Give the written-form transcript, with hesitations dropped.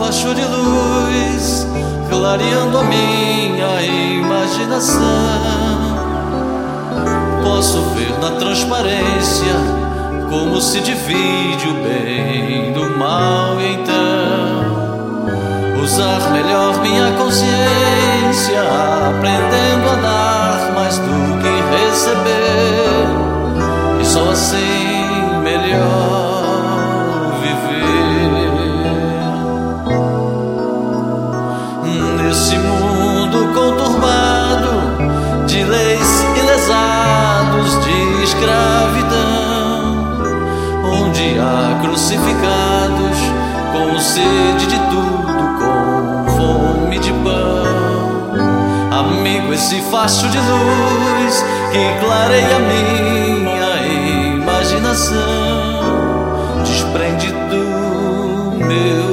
facho de luz clareando a minha imaginação. Posso ver na transparência como se divide o bem do mal, e então usar melhor minha consciência, aprendendo a dar mais do que receber, e só assim melhor viver. Nesse mundo conturbado de leis e lesados de escravidão, onde há crucificados com sede de tudo, com fome de pão, amigo, esse facho de luz que clareia minha imaginação desprende do meu